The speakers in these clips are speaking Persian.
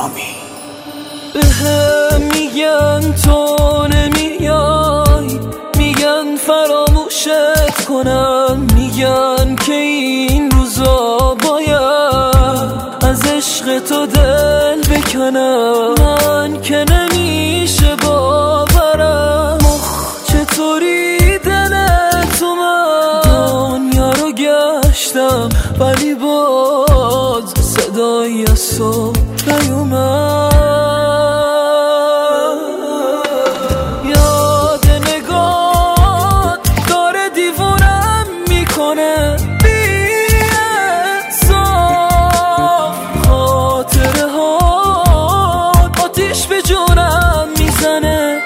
نظامی. بهم میگن تو نمیای، میگن فراموشت کنم، میگن که این روزا باید از عشق تو دل بکنم. من که نمیشه باورم چطوری دل تو، من دنیا رو گشتم ولی باز صدایی از تو نیومد. یاد نگات داره دیوونم میکنه، بی‌انصاف خاطره ها آتیش به جونم میزنه،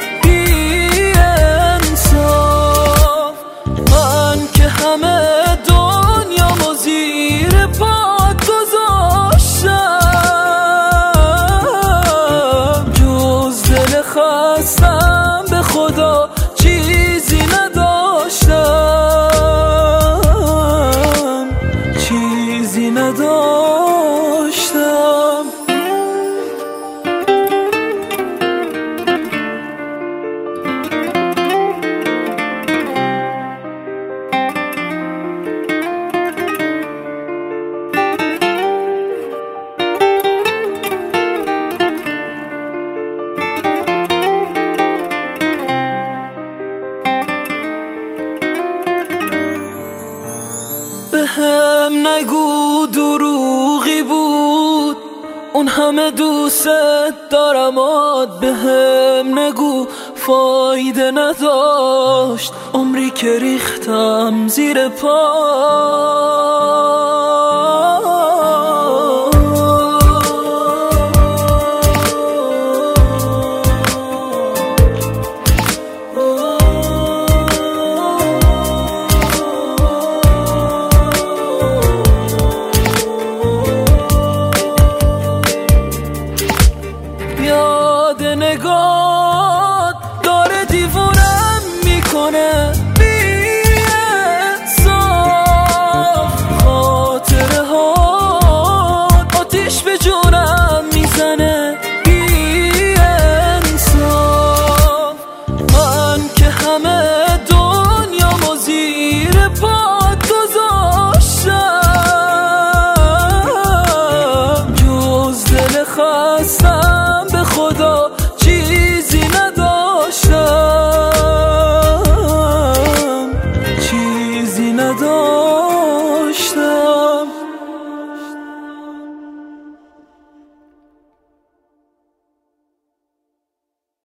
بی‌انصاف. من که همه دنیامو زیر پات گذاشتم، جز دل خستم به خدا چیزی نداشتم، چیزی نداشتم. بهم نگو دروغی بود اون همه دوست دارمات، بهم نگو فایده نداشت عمری که ریختم زیر پا. یاد نگات داره دیوونم میکنه، بی‌انصاف خاطره ها آتیش به جونم میزنه، بی‌انصاف. من که همه دنیامو زیر پات گذاشتم، جز دل خستم به خدا